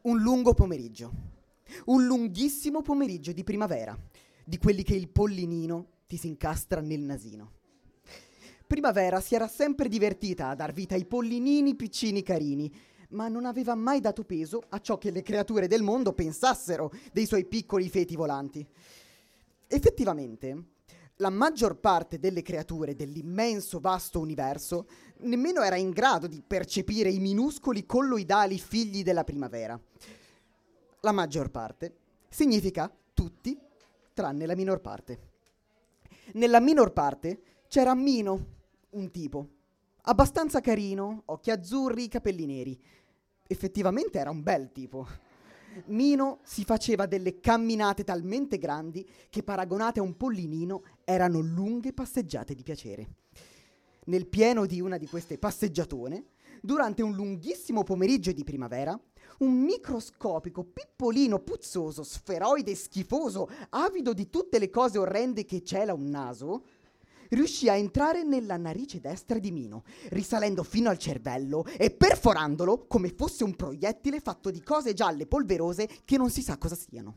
Un lungo pomeriggio, un lunghissimo pomeriggio di primavera, di quelli che il pollinino ti si incastra nel nasino. Primavera si era sempre divertita a dar vita ai pollinini piccini carini, ma non aveva mai dato peso a ciò che le creature del mondo pensassero dei suoi piccoli feti volanti. Effettivamente, la maggior parte delle creature dell'immenso vasto universo nemmeno era in grado di percepire i minuscoli colloidali figli della primavera. La maggior parte significa tutti, tranne la minor parte. Nella minor parte c'era Mino, un tipo, abbastanza carino, occhi azzurri, capelli neri. Effettivamente era un bel tipo. Mino si faceva delle camminate talmente grandi che, paragonate a un pollinino, erano lunghe passeggiate di piacere. Nel pieno di una di queste passeggiatone, durante un lunghissimo pomeriggio di primavera, un microscopico, pippolino, puzzoso, sferoide e schifoso, avido di tutte le cose orrende che cela un naso, riuscì a entrare nella narice destra di Mino, risalendo fino al cervello e perforandolo come fosse un proiettile fatto di cose gialle polverose che non si sa cosa siano.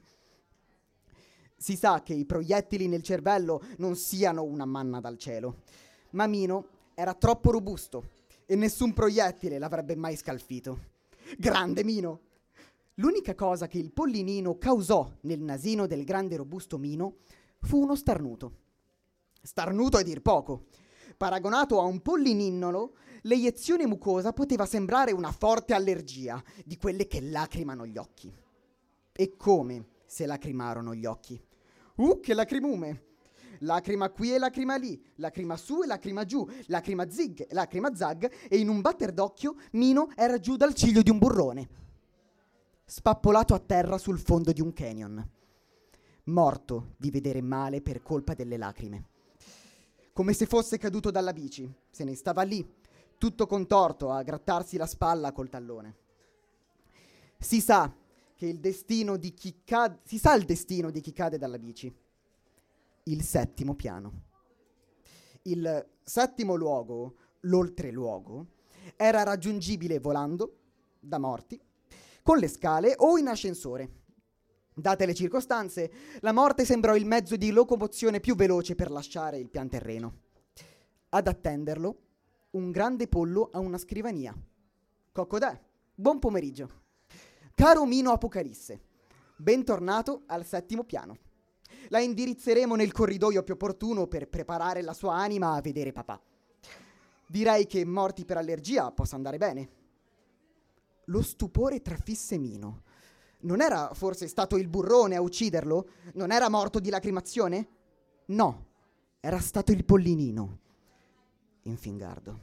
Si sa che i proiettili nel cervello non siano una manna dal cielo, ma Mino era troppo robusto e nessun proiettile l'avrebbe mai scalfito. Grande Mino! L'unica cosa che il pollinino causò nel nasino del grande robusto Mino fu uno starnuto. Starnuto a dir poco. Paragonato a un pollininnolo, l'eiezione mucosa poteva sembrare una forte allergia, di quelle che lacrimano gli occhi. E come se lacrimarono gli occhi? Che lacrimume! Lacrima qui e lacrima lì, lacrima su e lacrima giù, lacrima zig e lacrima zag, e in un batter d'occhio Mino era giù dal ciglio di un burrone, spappolato a terra sul fondo di un canyon, morto di vedere male per colpa delle lacrime. Come se fosse caduto dalla bici, se ne stava lì, tutto contorto, a grattarsi la spalla col tallone. Si sa il destino di chi cade dalla bici. Il settimo piano. Il settimo luogo, l'oltreluogo, era raggiungibile volando, da morti, con le scale o in ascensore. Date le circostanze, la morte sembrò il mezzo di locomozione più veloce per lasciare il pian terreno. Ad attenderlo, un grande pollo a una scrivania. Coccodè, buon pomeriggio. Caro Mino Apocalisse, bentornato al settimo piano. La indirizzeremo nel corridoio più opportuno per preparare la sua anima a vedere papà. Direi che morti per allergia possa andare bene. Lo stupore trafisse Mino. Non era forse stato il burrone a ucciderlo? Non era morto di lacrimazione? No, era stato il pollinino. Infingardo.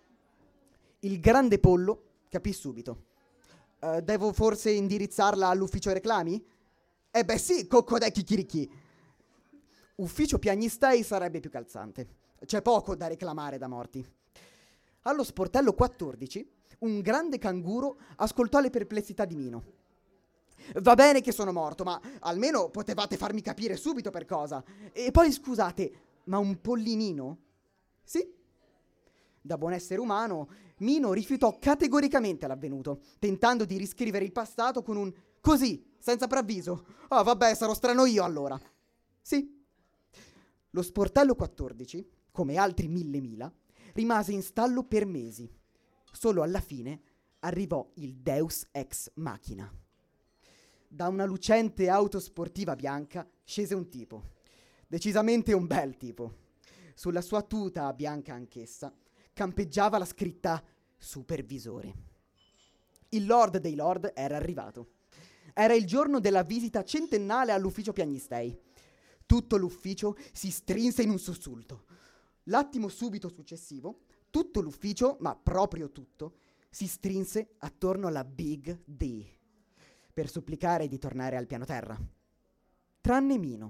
Il grande pollo capì subito. Devo forse indirizzarla all'ufficio reclami? Beh sì, coccodè chicchirichì. Ufficio piagnistei sarebbe più calzante. C'è poco da reclamare da morti. Allo sportello 14, un grande canguro ascoltò le perplessità di Mino. Va bene che sono morto, ma almeno potevate farmi capire subito per cosa. E poi scusate, ma un pollinino? Sì. Da buon essere umano, Mino rifiutò categoricamente l'avvenuto, tentando di riscrivere il passato con un così, senza preavviso. Vabbè, sarò strano io allora. Sì. Lo sportello 14, come altri 1000.000, rimase in stallo per mesi. Solo alla fine arrivò il Deus ex machina. Da una lucente auto sportiva bianca scese un tipo, decisamente un bel tipo. Sulla sua tuta, bianca anch'essa, campeggiava la scritta supervisore. Il lord dei lord era arrivato. Era il giorno della visita centennale all'ufficio piagnistei. Tutto l'ufficio si strinse in un sussulto. L'attimo subito successivo, tutto l'ufficio, ma proprio tutto, si strinse attorno alla Big D per supplicare di tornare al piano terra. Tranne Mino.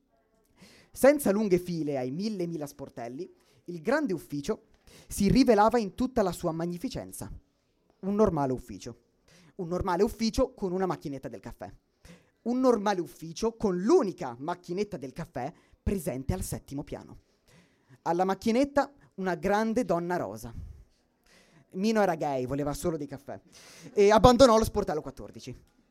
Senza lunghe file ai 1000.000 sportelli, il grande ufficio si rivelava in tutta la sua magnificenza. Un normale ufficio. Un normale ufficio con una macchinetta del caffè. Un normale ufficio con l'unica macchinetta del caffè presente al settimo piano. Alla macchinetta una grande donna rosa. Mino era gay, voleva solo dei caffè e abbandonò lo sportello 14.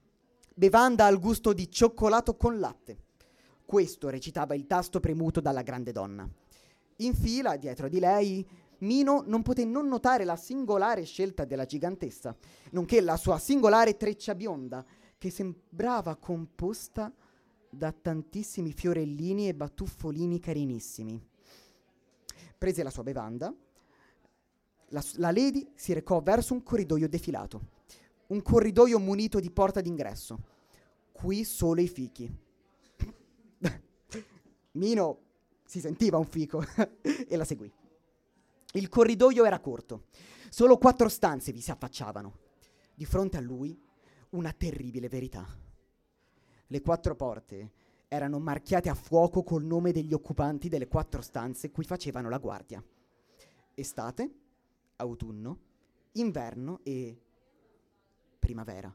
bevanda al gusto di cioccolato con latte. Questo recitava il tasto premuto dalla grande donna. In fila, dietro di lei, Mino non poté non notare la singolare scelta della gigantessa, nonché la sua singolare treccia bionda, che sembrava composta da tantissimi fiorellini e batuffolini carinissimi. Prese la sua bevanda. La lady si recò verso un corridoio defilato. Un corridoio munito di porta d'ingresso. Qui solo i fichi. Mino si sentiva un fico e la seguì. Il corridoio era corto. Solo 4 stanze vi si affacciavano. Di fronte a lui una terribile verità. Le 4 porte erano marchiate a fuoco col nome degli occupanti delle 4 stanze cui facevano la guardia. Estate, autunno, inverno e primavera.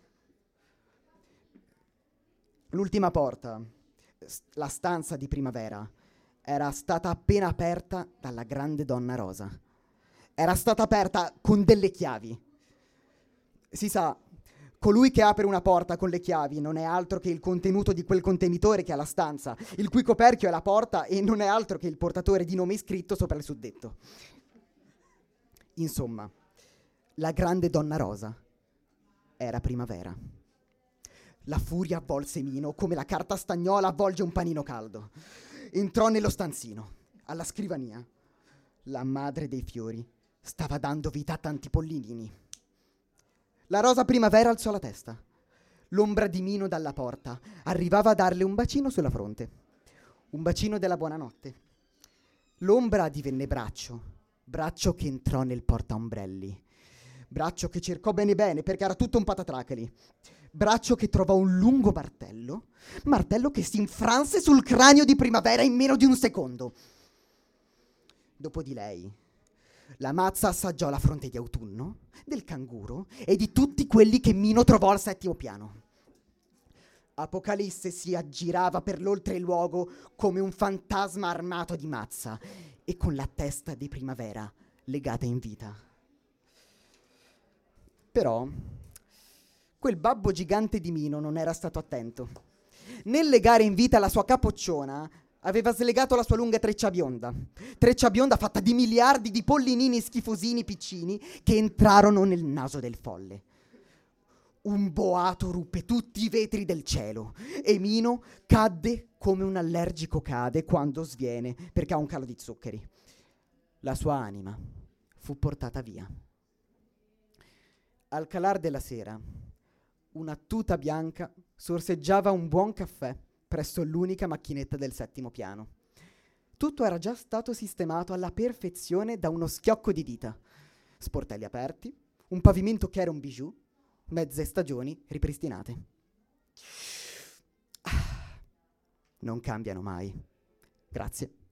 L'ultima porta, la stanza di primavera, era stata appena aperta dalla grande donna rosa. Era stata aperta con delle chiavi. Si sa, colui che apre una porta con le chiavi non è altro che il contenuto di quel contenitore che ha la stanza, il cui coperchio è la porta e non è altro che il portatore di nome iscritto sopra il suddetto. Insomma, la grande donna rosa era primavera. La furia avvolse Mino come la carta stagnola avvolge un panino caldo. Entrò nello stanzino, alla scrivania. La madre dei fiori stava dando vita a tanti pollinini. La rosa primavera alzò la testa. L'ombra di Mino dalla porta arrivava a darle un bacino sulla fronte. Un bacino della buonanotte. L'ombra divenne braccio. Braccio che entrò nel portaombrelli. Braccio che cercò bene bene perché era tutto un patatracali. Braccio che trovò un lungo martello. Martello che si infranse sul cranio di primavera in meno di un secondo. Dopo di lei, la mazza assaggiò la fronte di autunno, del canguro e di tutti quelli che Mino trovò al 7° piano. Apocalisse si aggirava per l'oltreluogo come un fantasma armato di mazza e con la testa di primavera legata in vita. Però quel babbo gigante di Mino non era stato attento. Nel legare in vita la sua capocciona, aveva slegato la sua lunga treccia bionda fatta di miliardi di pollinini schifosini piccini che entrarono nel naso del folle. Un boato ruppe tutti i vetri del cielo e Mino cadde come un allergico cade quando sviene perché ha un calo di zuccheri. La sua anima fu portata via. Al calar della sera, una tuta bianca sorseggiava un buon caffè presso l'unica macchinetta del 7° piano. Tutto era già stato sistemato alla perfezione da uno schiocco di dita. Sportelli aperti, un pavimento che era un bijou, mezze stagioni ripristinate. Non cambiano mai. Grazie.